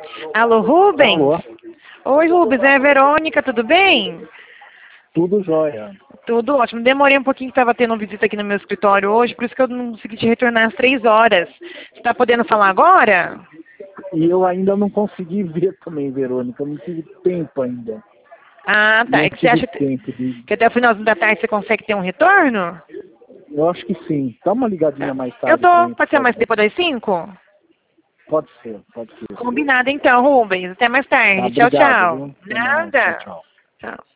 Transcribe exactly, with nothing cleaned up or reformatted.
Alô, Rubens? Alô, Oi, Rubens, é a Verônica, tudo bem? tudo jóia. Tudo ótimo. Demorei um pouquinho que estava tendo uma visita aqui no meu escritório hoje, por isso que eu não consegui te retornar às três horas. Você está podendo falar agora? E eu ainda não consegui ver também, Verônica, eu não tive tempo ainda. Ah, tá. Não É que você tive acha tempo de... que até o finalzinho da tarde você consegue ter um retorno? Eu acho que sim. Dá uma ligadinha mais Eu tarde para tô. mim, Pode por ser mais favor. depois das cinco? Pode ser, pode ser. Combinado então, Rubens. Até mais Tá, tarde. Tchau, obrigado, tchau. viu? Até mais. Tchau, Nada. tchau. Tchau.